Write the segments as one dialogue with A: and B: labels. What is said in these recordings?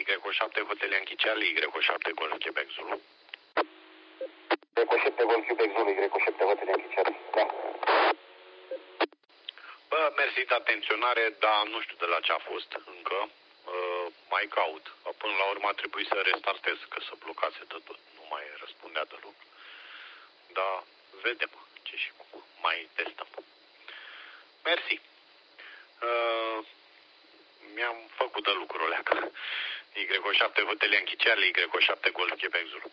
A: Y7 Hotel Yankee Charlie, Y7 Golf Quebec Zulu.
B: Y7 Golf Quebec Zulu, Y7 Hotel Yankee Charlie. Da.
A: Bă, mersi de atenționare, dar nu știu de la ce a fost încă. Mai caut. Până la urmă a trebuit să restartez, că să blocase de tot. Nu mai răspundea deloc. Dar vedem ce și cum. Mai testăm. Mersi. Mi-am făcut de lucrul ăla, că Y7 Hotel Yankee Charlie, Y7 Golf Quebec Zulu.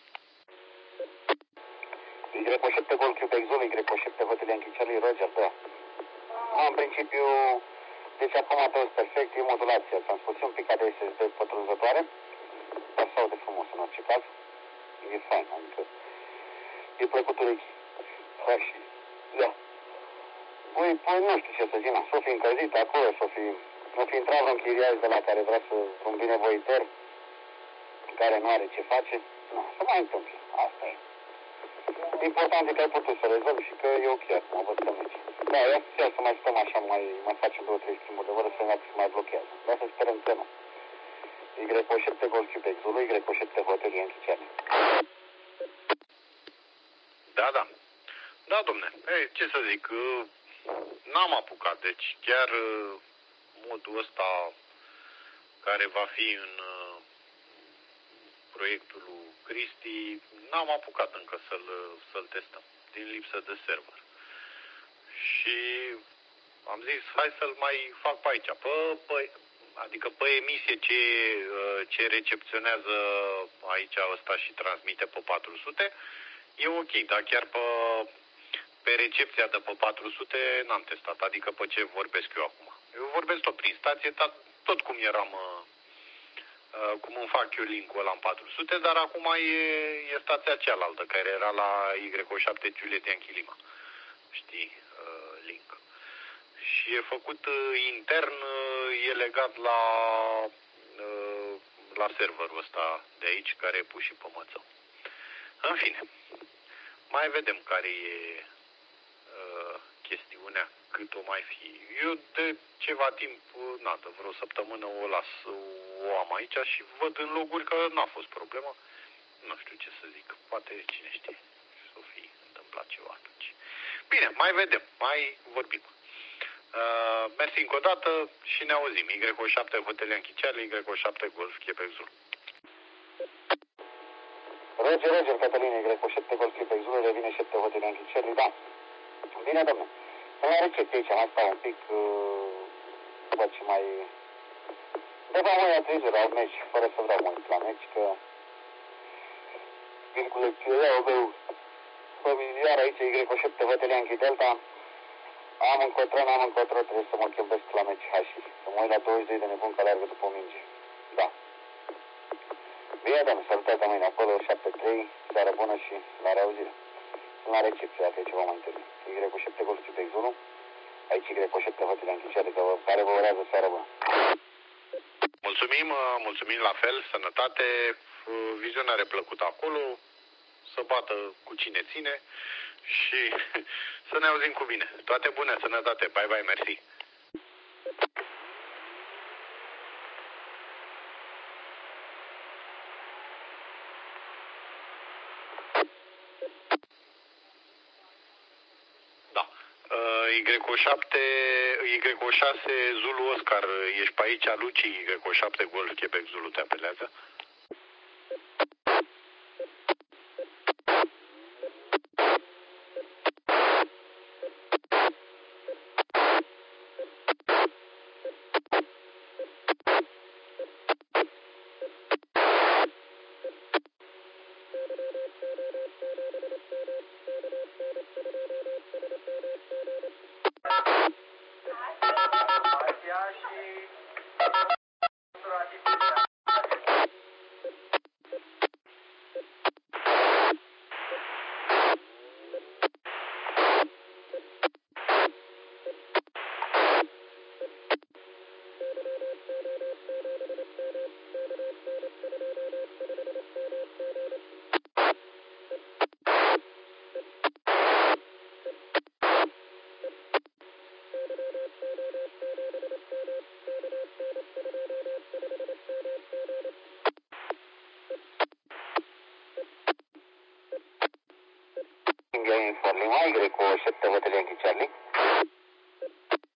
B: Y7 Golf Quebec Zulu, Y7 Hotel Yankee Charlie, Roger, da. În principiu, deci acum tot perfect, e modulația. Ți-am spus un pic de SSD pătrunzătoare, dar sau de frumos în orice caz. E fain, adică e plăcut urechi. Și, da. Păi, nu știu ce să zic, s-o fi încălzit acolo, nu fi intrat vreun chiriaș de la care vrea să, un binevoitor, care nu are ce face, nu, să mai întâmple, asta e. Important e că ai putut să rezolvi și că e ok, mă văd că merge. Da, ia să mai stăm așa, mai facem 2-3 schimburi de oră să vedem că se mai blochează. Dar să sperăm că nu. Y7 Golf Quebec Zulu, Y7 Hotel Yankee Charlie.
A: Da. Da, domne. Ei, ce să zic, n-am apucat, deci chiar modul ăsta care va fi în proiectul lui Cristi, n-am apucat încă să-l testăm, din lipsă de server. Și am zis, hai să-l mai fac pe aici. Adică pe emisie ce recepționează aici ăsta și transmite pe 400, e ok, dar chiar pe recepția de pe 400 n-am testat, adică pe ce vorbesc eu acum. Eu vorbesc tot prin stație, dar tot cum eram, cum îmi fac eu link-ul ăla în 400, dar acum e stația cealaltă, care era la Y7 Juliet Yankee Lima. Știi, link. Și e făcut intern, e legat la serverul ăsta de aici, care e pus și pe mățău. În fine, mai vedem care e chestiunea, cât o mai fi. Eu de ceva timp, vreo săptămână o las, o am aici și văd în loguri că n-a fost problemă. Nu știu ce să zic, poate cine știe, s-o fi întâmplat ceva atunci. Bine, mai vedem, mai vorbim. Mersi încă o dată și ne auzim. Y7 Hotel Yankee Charlie, Y7 Golf Quebec Zulu.
B: Roger, Cătăline, Y7 Golf Quebec Zulu, revine 7 Hotel Yankee Charlie, da. Bine, domnule. Sunt la recepție aici, mai stau un pic, văd ce mai... De fapt, mai atreză la meci, fără să vreau mult la meci, că... Vin cu lecționarul meu familiar aici, Y7 Hotel Yankee Delta. Am încotro, trebuie să mă chembesc la meci hași. Să mă uit la 22 de nebun care alergă după minge. Da. Bine, domnule, salutată mâine acolo, 7-3, seară bună și la reauzire. Sunt la recepție, dacă e ceva mai întâlnit. Y7 Golf Quebec Zulu, aici Y7 Hotel Yankee Charlie, care vă urează seară bună.
A: Mulțumim la fel, sănătate, vizionare plăcută acolo, să bată cu cine ține și să ne auzim cu bine. Toate bune, sănătate, bye, mersi. Da. Y6 Zulu Oscar, ești pe aici, Luci, Y7 Golf Quebec Zulu te apelează.
B: India Info Lima, Y7 Hotel Yankee Charlie.